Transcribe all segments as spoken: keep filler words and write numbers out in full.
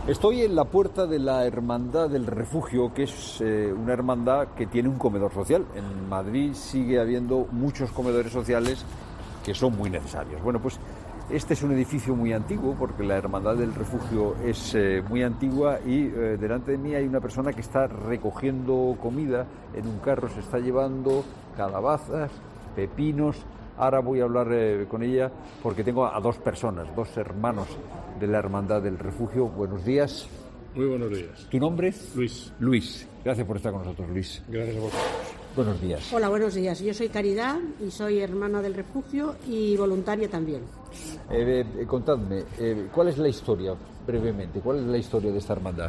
Estoy en la puerta de la Hermandad del Refugio, que es eh, una hermandad que tiene un comedor social. En Madrid sigue habiendo muchos comedores sociales que son muy necesarios. Bueno, pues este es un edificio muy antiguo, porque la Hermandad del Refugio es eh, muy antigua y eh, delante de mí hay una persona que está recogiendo comida en un carro, se está llevando calabazas, pepinos. Ahora voy a hablar eh, con ella porque tengo a dos personas, dos hermanos de la Hermandad del Refugio. Buenos días. Muy buenos días. ¿Tu nombre? Luis. Luis. Gracias por estar con nosotros, Luis. Gracias a vosotros. Buenos días. Hola, buenos días. Yo soy Caridad y soy hermana del Refugio y voluntaria también. Eh, eh, contadme, eh, ¿cuál es la historia, brevemente, cuál es la historia de esta hermandad?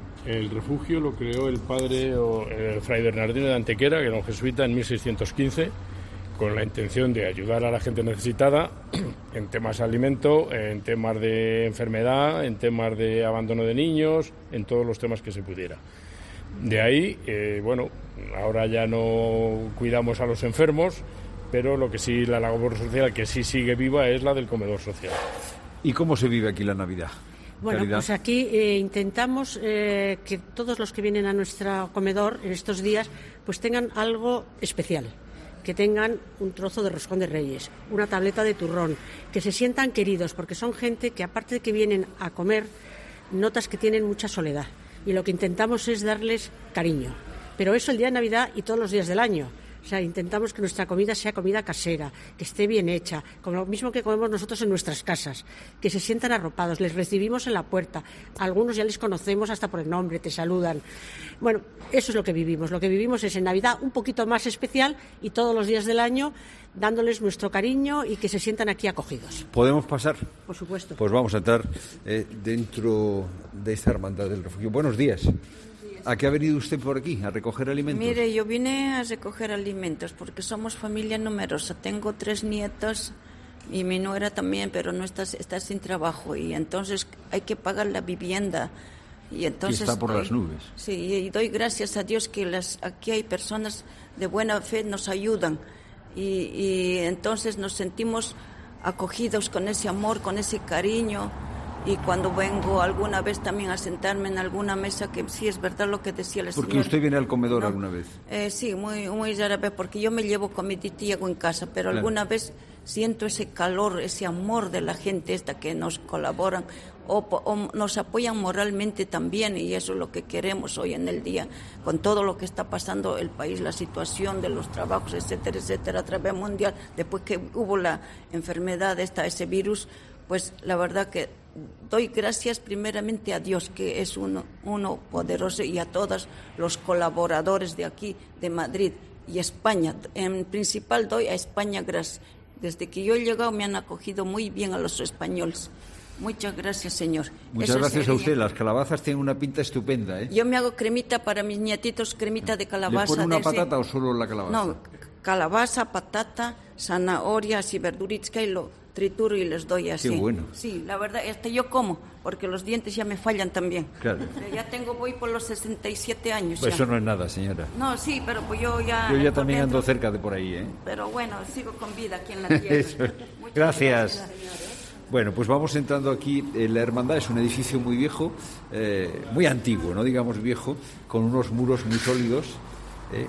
El refugio lo creó el padre o, eh, Fray Bernardino de Antequera, que era un jesuita, en mil seiscientos quince, con la intención de ayudar a la gente necesitada en temas de alimento, en temas de enfermedad, en temas de abandono de niños, en todos los temas que se pudiera. De ahí, eh, bueno, ahora ya no cuidamos a los enfermos, pero lo que sí, la labor social que sí sigue viva es la del comedor social. ¿Y cómo se vive aquí la Navidad? Bueno, Caridad. pues aquí eh, intentamos eh, que todos los que vienen a nuestro comedor en estos días pues tengan algo especial, que tengan un trozo de roscón de Reyes, una tableta de turrón, que se sientan queridos, porque son gente que aparte de que vienen a comer, notas que tienen mucha soledad. Y lo que intentamos es darles cariño. Pero eso el día de Navidad y todos los días del año. O sea, intentamos que nuestra comida sea comida casera, que esté bien hecha, como lo mismo que comemos nosotros en nuestras casas, que se sientan arropados, les recibimos en la puerta, algunos ya les conocemos hasta por el nombre, te saludan. Bueno, eso es lo que vivimos, lo que vivimos es en Navidad un poquito más especial y todos los días del año dándoles nuestro cariño y que se sientan aquí acogidos. ¿Podemos pasar? Por supuesto. Pues vamos a entrar eh, dentro de esta Hermandad del Refugio. Buenos días. ¿A qué ha venido usted por aquí? ¿A recoger alimentos? Mire, yo vine a recoger alimentos porque somos familia numerosa. Tengo tres nietos y mi nuera también, pero no está, está sin trabajo y entonces hay que pagar la vivienda. Y entonces y está por doy, las nubes. Sí, y doy gracias a Dios que las, aquí hay personas de buena fe, nos ayudan y, y entonces nos sentimos acogidos con ese amor, con ese cariño. Y cuando vengo alguna vez también a sentarme en alguna mesa, que sí es verdad lo que decía la señora. ¿Porque usted viene al comedor no, alguna vez? Eh, sí, muy, muy rara vez, porque yo me llevo comidita y hago en casa, pero claro, alguna vez siento ese calor, ese amor de la gente esta que nos colaboran o, o nos apoyan moralmente también, y eso es lo que queremos hoy en el día, con todo lo que está pasando el país, la situación de los trabajos, etcétera, etcétera, a través mundial, después que hubo la enfermedad esta, ese virus, pues la verdad que doy gracias primeramente a Dios, que es uno, uno poderoso, y a todos los colaboradores de aquí, de Madrid y España. En principal doy a España gracias. Desde que yo he llegado me han acogido muy bien a los españoles. Muchas gracias, señor. Muchas Eso gracias sería. a usted. Las calabazas tienen una pinta estupenda, ¿eh? Yo me hago cremita para mis nietitos, cremita de calabaza. ¿Le pone una de ese... patata o solo la calabaza? No, calabaza, patata, zanahorias y verduritas y lo trituro y les doy así. Qué bueno. Sí, la verdad, este yo como, porque los dientes ya me fallan también. Claro. Ya tengo, voy por los sesenta y siete años. Pues ya. eso no es nada, señora. No, sí, pero pues yo ya... Yo ya por también dentro, ando cerca de por ahí, ¿eh? Pero bueno, sigo con vida aquí en la tierra. Eso. Muchas Gracias. gracias, señor. Bueno, pues vamos entrando aquí. En la hermandad es un edificio muy viejo, eh, muy antiguo, no digamos viejo, con unos muros muy sólidos. Eh.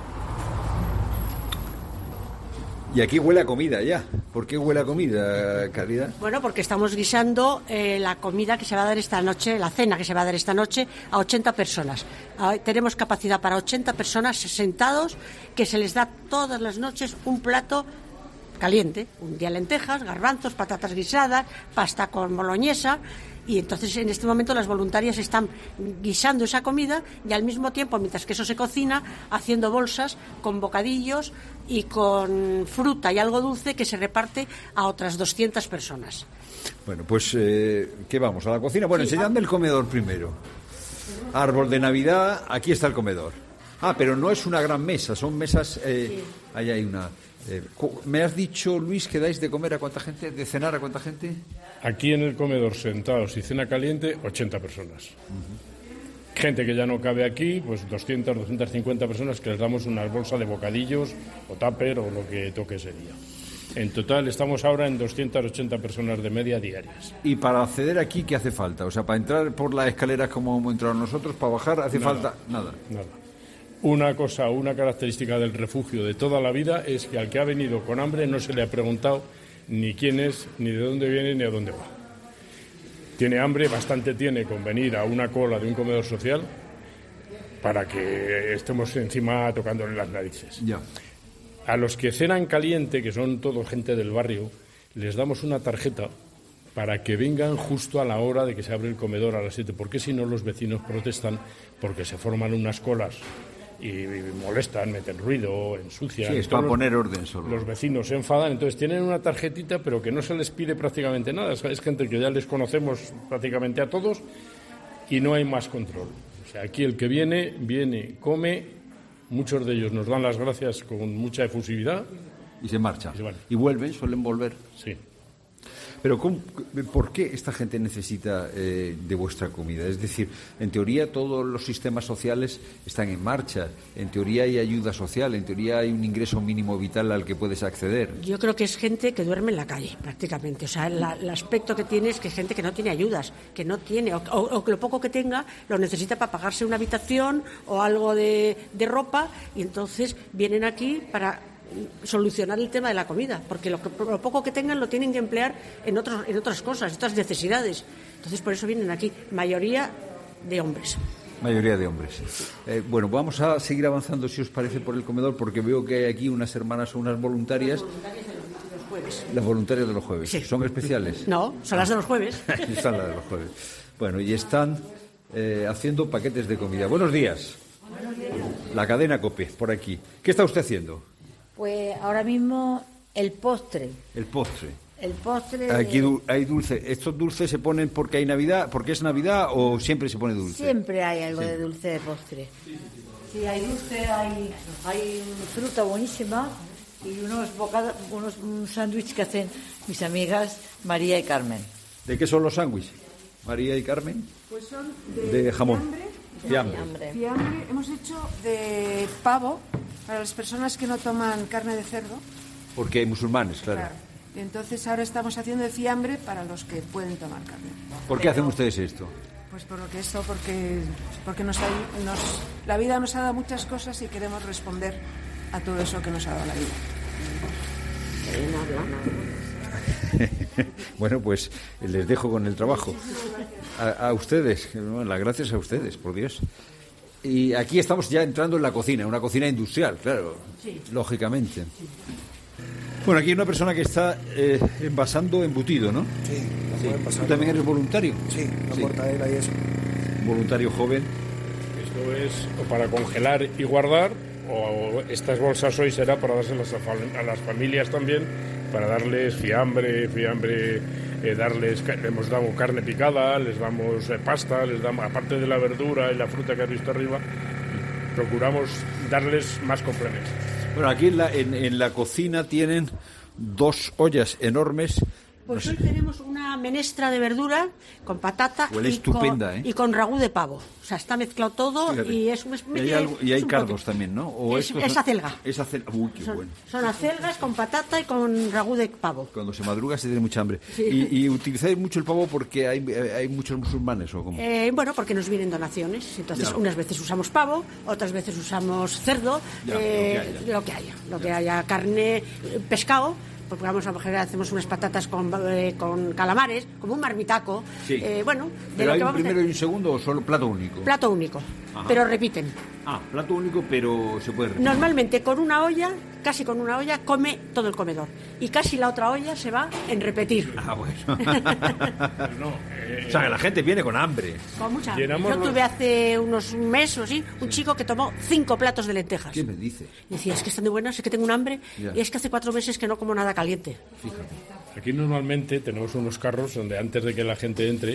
Y aquí huele a comida ya. ¿Por qué huele a comida, Caridad? Bueno, porque estamos guisando eh, la comida que se va a dar esta noche, la cena que se va a dar esta noche a ochenta personas. Ah, tenemos capacidad para ochenta personas sentados, que se les da todas las noches un plato caliente, un día lentejas, garbanzos, patatas guisadas, pasta con boloñesa, y entonces en este momento las voluntarias están guisando esa comida y al mismo tiempo, mientras que eso se cocina, haciendo bolsas con bocadillos y con fruta y algo dulce que se reparte a otras doscientas personas. Bueno, pues eh, ¿qué vamos? ¿A la cocina? Bueno, Sí, enseñadme el comedor primero. Árbol de Navidad, aquí está el comedor. Ah, pero no es una gran mesa, son mesas... Eh, sí. Ahí hay una... Eh, ¿Me has dicho, Luis, que dais de comer a cuánta gente, de cenar a cuánta gente? Aquí en el comedor, sentados y cena caliente, ochenta personas. Uh-huh. Gente que ya no cabe aquí, pues doscientas, doscientas cincuenta personas que les damos una bolsa de bocadillos o tupper o lo que toque ese día. En total estamos ahora en doscientas ochenta personas de media diarias. ¿Y para acceder aquí qué hace falta? O sea, para entrar por las escaleras como hemos entrado nosotros, para bajar hace Nada, falta nada. Nada. Una cosa, una característica del refugio de toda la vida es que al que ha venido con hambre no se le ha preguntado ni quién es, ni de dónde viene, ni a dónde va. Tiene hambre, bastante tiene con venir a una cola de un comedor social para que estemos encima tocándole las narices. Ya. A los que cenan caliente, que son todos gente del barrio, les damos una tarjeta para que vengan justo a la hora de que se abre el comedor a las siete, porque si no los vecinos protestan porque se forman unas colas y molestan, meten ruido, ensucian. Sí, es para poner orden solo. Los vecinos se enfadan, entonces tienen una tarjetita, pero que no se les pide prácticamente nada. Es gente que ya les conocemos prácticamente a todos y no hay más control. O sea, aquí el que viene, viene, come. Muchos de ellos nos dan las gracias con mucha efusividad. Y se marcha. Y, se van. Y vuelven, suelen volver. Sí. Pero ¿cómo, ¿por qué esta gente necesita eh, de vuestra comida? Es decir, en teoría todos los sistemas sociales están en marcha. En teoría hay ayuda social. En teoría hay un ingreso mínimo vital al que puedes acceder. Yo creo que es gente que duerme en la calle, prácticamente. O sea, la, el aspecto que tiene es que es gente que no tiene ayudas, que no tiene, o, o, o que lo poco que tenga lo necesita para pagarse una habitación o algo de, de ropa, y entonces vienen aquí para solucionar el tema de la comida, porque lo, que, lo poco que tengan lo tienen que emplear en, otros, en otras cosas, en otras necesidades. Entonces, por eso vienen aquí, mayoría de hombres. Mayoría de hombres. Eh, bueno, vamos a seguir avanzando, si os parece, por el comedor, porque veo que hay aquí unas hermanas o unas voluntarias. Las voluntarias de los, de los jueves. Las voluntarias de los jueves. Sí. ¿Son especiales? No, son las de los jueves. Son las de los jueves. Bueno, y están eh, haciendo paquetes de comida. Buenos días. Buenos días. La cadena COPE, por aquí. ¿Qué está usted haciendo? Pues ahora mismo el postre. El postre. El postre. Aquí du- hay dulce. ¿Estos dulces se ponen porque hay Navidad, porque es Navidad, o siempre se pone dulce? Siempre hay algo Sí. de dulce de postre. Sí, hay dulce, hay, hay fruta buenísima y unos bocados, unos un sándwich que hacen mis amigas María y Carmen. ¿De qué son los sándwiches? María y Carmen. Pues son de, De jamón. fiambre. Fiambre. Fiambre hemos hecho de pavo para las personas que no toman carne de cerdo. Porque hay musulmanes, claro. Claro. Y entonces ahora estamos haciendo de fiambre para los que pueden tomar carne. ¿Por qué hacen ustedes esto? Pues por lo que esto, porque, porque nos ha- nos, la vida nos ha dado muchas cosas y queremos responder a todo eso que nos ha dado la vida. Bueno, pues les dejo con el trabajo. A, a ustedes, bueno, las gracias a ustedes, por Dios. Y aquí estamos ya entrando en la cocina, una cocina industrial, claro, Sí. lógicamente. Bueno, aquí hay una persona que está eh, envasando embutido, ¿no? Sí, la pueden pasar. ¿Tú también eres voluntario? Sí, la Sí. cortadera y eso. Voluntario joven. Esto es o para congelar y guardar, o estas bolsas hoy será para dárselas a, fam- a las familias también, para darles fiambre, fiambre, eh, darles, ca- les hemos dado carne picada, les damos eh, pasta, les damos, aparte de la verdura y la fruta que has visto arriba, procuramos darles más complementos. Bueno, aquí en la, en, en la cocina tienen dos ollas enormes. Pues No hoy sé. tenemos una menestra de verdura con patata Huele y, estupenda, con, ¿eh? y con ragú de pavo. O sea, está mezclado todo. Fíjate. y es un... Y hay, algo- y hay es un cardos poquito. también, ¿no? ¿O Es, estos es son- acelga. Es acelga. Uy, qué Son, bueno. son acelgas con patata y con ragú de pavo. Cuando se madruga se tiene mucha hambre. Sí. Y, y utilizáis mucho el pavo porque hay, hay muchos musulmanes, ¿o cómo? Eh, bueno, porque nos vienen donaciones. Entonces, Ya. unas veces usamos pavo, otras veces usamos cerdo, Ya, eh, lo que haya. lo que haya. Lo que haya, carne, eh, pescado. Porque vamos a mujer hacemos unas patatas con, eh, con calamares, como un marmitaco. Sí. Eh, bueno, de ¿Pero lo hay que un vamos a- primero y un segundo o solo plato único? Plato único, Ajá. pero repiten. Ah, plato único, pero se puede repetir. Normalmente con una olla, casi con una olla, come todo el comedor. Y casi la otra olla se va en repetir. Ah, bueno. No, eh, O sea, que la gente viene con hambre. Con mucha hambre. Llenamos Yo los- tuve hace unos meses o así un chico que tomó cinco platos de lentejas. ¿Qué me dice? Y decía, es que están de buenas, es que tengo un hambre. Ya. Y es que hace cuatro meses que no como nada caliente. aquí normalmente tenemos unos carros donde antes de que la gente entre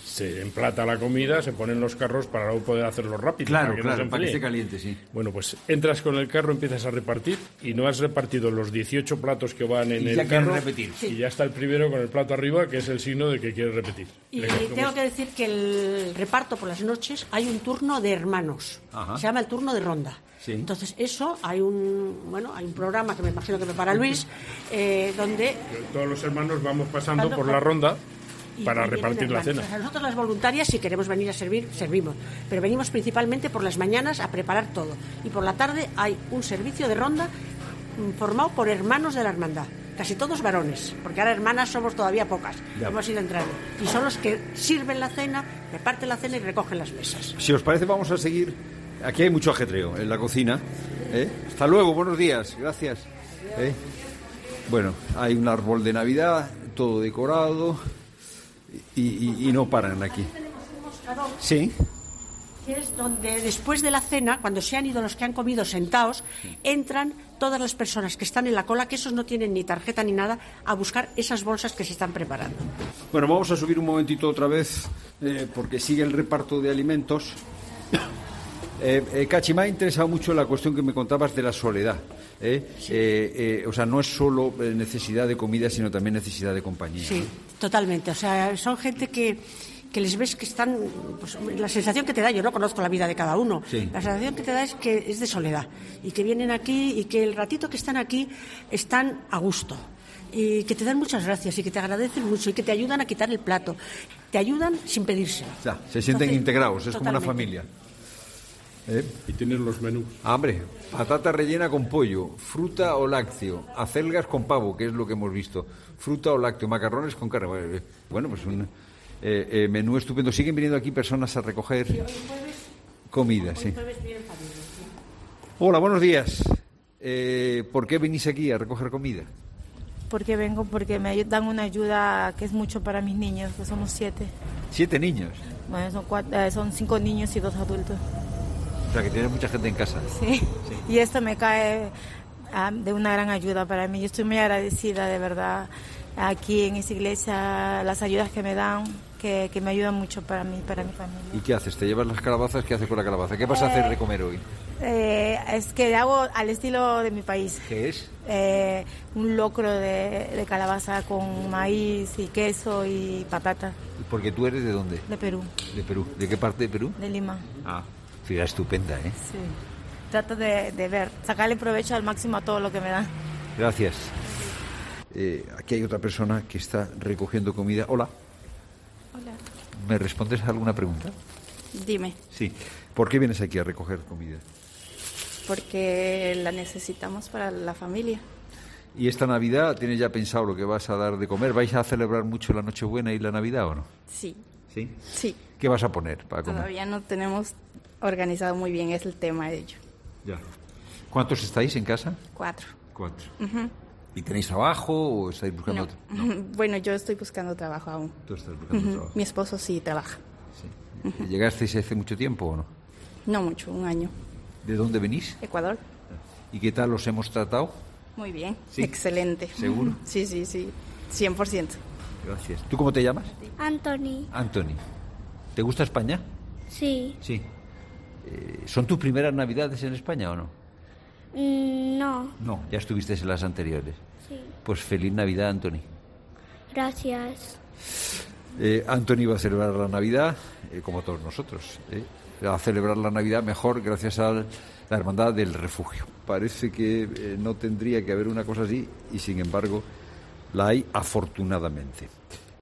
se emplata la comida, se ponen los carros para luego poder hacerlo rápido. Claro, para que claro, no se para que enfríe. esté caliente, sí. Bueno, pues entras con el carro, empiezas a repartir y no has repartido los dieciocho platos que van en Y el ya quieres carro. repetir. Y ya está el primero con el plato arriba, que es el signo de que quieres repetir. Y Venga, ¿cómo tengo es? que decir que el reparto por las noches hay un turno de hermanos. Ajá. Se llama el turno de ronda. Sí. Entonces eso hay un bueno hay un programa que me imagino que prepara Luis eh, donde Todos los hermanos vamos pasando Pasando por por- la ronda y- para y vienen repartir la hermanos. cena. O sea, nosotros las voluntarias, si queremos venir a servir, servimos. Pero venimos principalmente por las mañanas a preparar todo. Y por la tarde hay un servicio de ronda mm, formado por hermanos de la hermandad. Casi todos varones, porque ahora hermanas somos todavía pocas. Ya. Hemos ido entrando. Y son los que sirven la cena, reparten la cena y recogen las mesas. Si os parece, vamos a seguir. Aquí hay mucho ajetreo en la cocina. ¿eh? Hasta luego, buenos días, gracias. ¿eh? Bueno, hay un árbol de Navidad, todo decorado, y, y- y no paran aquí. Sí, Que es donde después de la cena, cuando se han ido los que han comido sentados, entran todas las personas que están en la cola, que esos no tienen ni tarjeta ni nada, a buscar esas bolsas que se están preparando. bueno, vamos a subir un momentito otra vez, eh, porque sigue el reparto de alimentos. Eh, eh, Cachi, me ha interesado mucho la cuestión que me contabas de la soledad. ¿eh? Eh, eh, o sea, no es solo eh, necesidad de comida, sino también necesidad de compañía. Sí, totalmente. O sea, son gente que, que les ves que están... Pues, la sensación que te da, yo no conozco la vida de cada uno, Sí. la sensación que te da es que es de soledad y que vienen aquí y que el ratito que están aquí están a gusto. Y que te dan muchas gracias y que te agradecen mucho y que te ayudan a quitar el plato. Te ayudan sin pedírselo. O sea, se sienten Entonces, integrados, es como una totalmente. familia. ¿Eh? Y tienes los menús. Ah, hombre, patata rellena con pollo, fruta o lácteo, acelgas con pavo, que es lo que hemos visto, fruta o lácteo, macarrones con carne. Bueno, eh, Bueno, pues un eh, eh, menú estupendo. Siguen viniendo aquí personas a recoger comida, sí. Hola, buenos días. Eh, ¿Por qué venís aquí a recoger comida? Porque vengo porque me dan una ayuda que es mucho para mis niños, que somos siete. Siete niños. Bueno, son, cuatro, eh, son cinco niños y dos adultos. O sea, que tienes mucha gente en casa. Sí. Y esto me cae ah, de una gran ayuda para mí. Yo estoy muy agradecida, de verdad, aquí en esa iglesia, las ayudas que me dan, que, que me ayudan mucho para mí, para mi familia. ¿Y qué haces? ¿Te llevas las calabazas? ¿Qué haces con la calabaza? ¿Qué vas a hacer de comer hoy? Eh, es que hago al estilo de mi país. ¿Qué es? Eh, un locro de, de calabaza con maíz y queso y patata, Porque tú eres de dónde? de Perú, De Perú. ¿De qué parte de Perú? de Lima. Ah, ciudad estupenda, ¿eh? Sí. Trato de, de ver, sacarle provecho al máximo a todo lo que me dan. Gracias. Eh, aquí hay otra persona que está recogiendo comida. Hola. Hola. ¿Me respondes a alguna pregunta? Dime, Sí. ¿Por qué vienes aquí a recoger comida? porque la necesitamos para la familia. ¿Y esta Navidad tienes ya pensado lo que vas a dar de comer? ¿Vais a celebrar mucho la Nochebuena y la Navidad o no? Sí, Sí. sí. ¿Qué vas a poner para comer? Todavía no tenemos organizado muy bien es el tema de ello. Ya. ¿Cuántos estáis en casa? Cuatro. Cuatro. ¿Y tenéis trabajo o estáis buscando No. otro? No. Bueno, yo estoy buscando trabajo aún. Tú estás buscando Ujú. trabajo. Mi esposo sí trabaja. Sí. ¿Llegasteis hace mucho tiempo o no? No mucho, un año. ¿De dónde venís? Ecuador. ¿Y qué tal os hemos tratado? Muy bien. Sí. Excelente. ¿Seguro? Ujú. Sí, sí, sí. cien por ciento. Gracias. ¿Tú cómo te llamas? Anthony, Anthony. ¿Te gusta España? sí. Sí. Eh, ¿Son tus primeras Navidades en España o no? Mm, no, No, ya estuviste en las anteriores. sí. Pues feliz Navidad, Anthony. Gracias. Eh, Anthony va a celebrar la Navidad, eh, como todos nosotros. ¿eh? Va a celebrar la Navidad mejor gracias a la Hermandad del Refugio. Parece que eh, no tendría que haber una cosa así y, sin embargo, la hay afortunadamente.